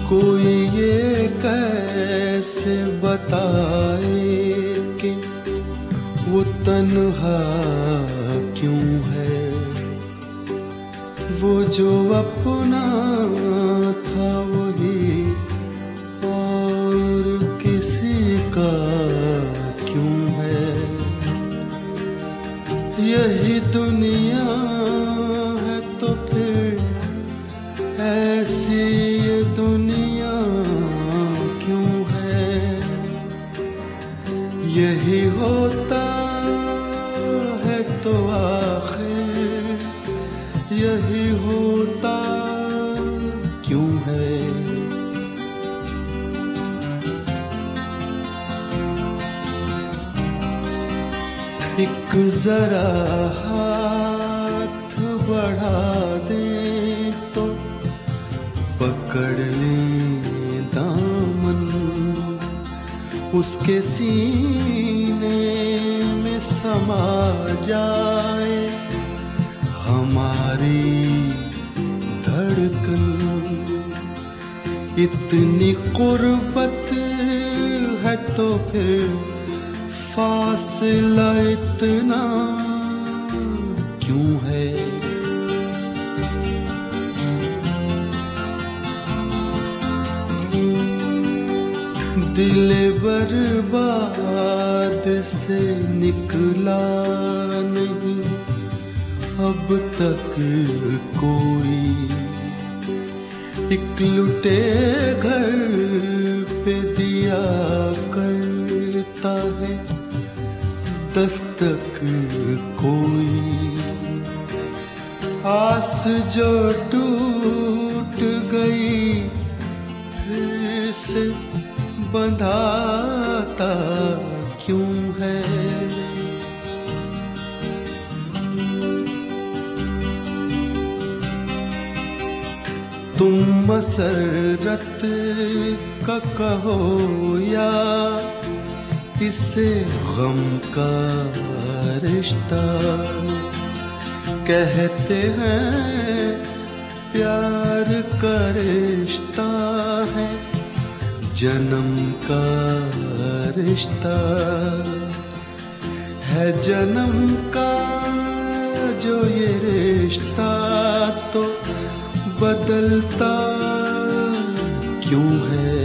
कोई ये कैसे बताए कि वो तन्हा क्यों है। वो जो अपना था वही और किसी का क्यों है। यही दुनिया है तो फिर ऐसी ये दुनिया क्यों है। यही होता है तो आखिर यही होता क्यों है। एक जरा हाथ बढ़ा दे तो पकड़ ले दामन, उसके सीने में समा जाए हमारी धड़कन। इतनी कुर्बत है तो फिर फासला इतना क्यों है। दिल बर्बाद से निकला नहीं अब तक कोई। एक लुटे घर पे दिया करता है दस्तक कोई। आस जो टूट गई फिर से बंधाता क्यों है। तुम मसरत का कहो या इससे गम का रिश्ता। कहते हैं प्यार का रिश्ता है जन्म का रिश्ता है जन्म का जो ये रिश्ता तो बदलता क्यों है।